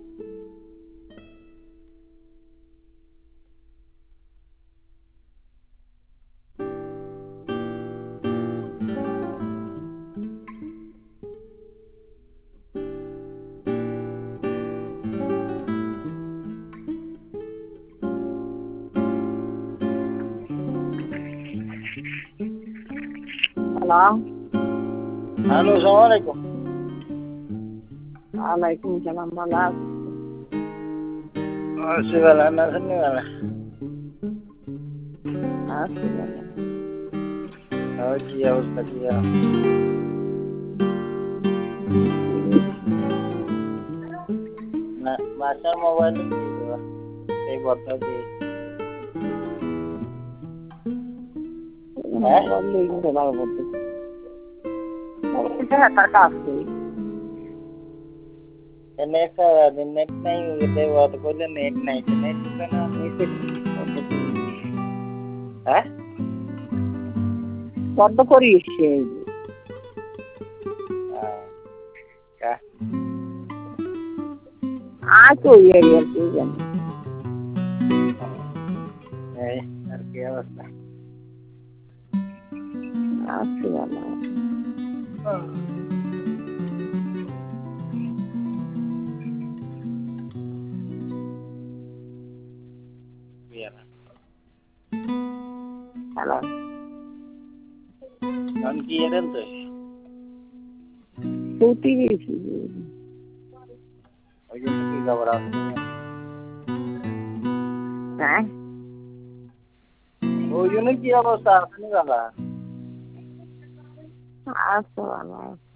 Halo. Halo, assalamualaikum. Waalaikumsalam malam. Segala anak seni malah. Assalamualaikum. Oh iya Ustaz ya. Nah, masa mau balik gitu lah. Saya buat tadi. Walling kenal betul. Saya tak kasih. Next next time kita buat boleh next night kan itu. Hah? কত করিস Ya. আছো এই আর কি জানি আর কি অবস্থা আছি ভালো হ্যালো kan kirim tuh ছুটি গেছি ওই জন্য কি ঘবরা হ্যাঁ ওই জন্য কি অবস্থা আপনি বাবা আছো ভালো